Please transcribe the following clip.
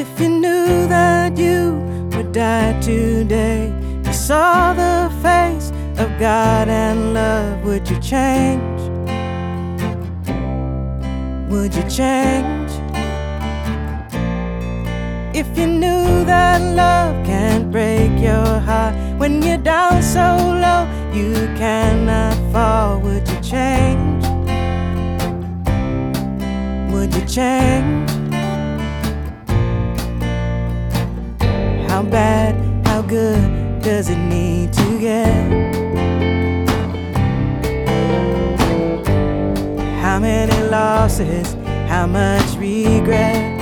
If you knew that you would die today, you saw the face of God and love, would you change? Would you change? If you knew that love can't break your heart, when you're down so low you cannot fall, would you change? Would you change? How bad, how good does it need to get? How many losses, how much regret?